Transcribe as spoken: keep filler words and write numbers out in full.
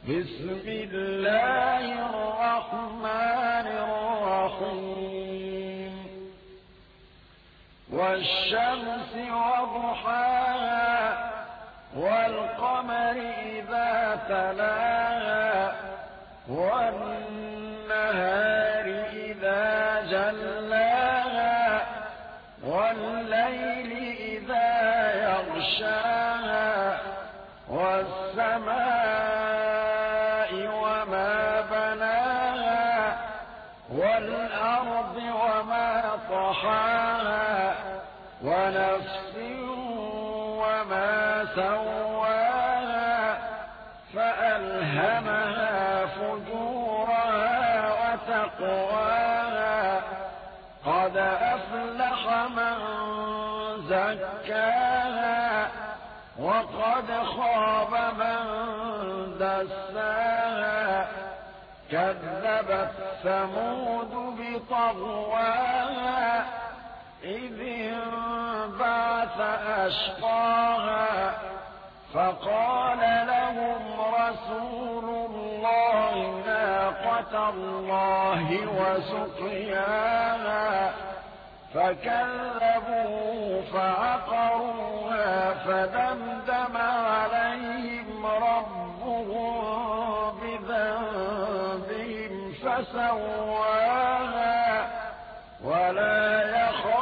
بسم الله الرحمن الرحيم والشمس وضحاها والقمر إذا تلاها والنهار إذا جلاها والليل إذا يغشاها والسماء وما بناها والأرض وما طحاها ونفس وما سواها فألهمها فجورها وتقواها قد أفلح من زكاها وقد خاب من دساها كذبت ثمود بطغواها إذ انبعث أشقاها فقال لهم رسول الله ناقة الله وسقياها فكذبوه فعقروها فدمدم عليهم ربهم بذنبهم فسواها ولا يخاف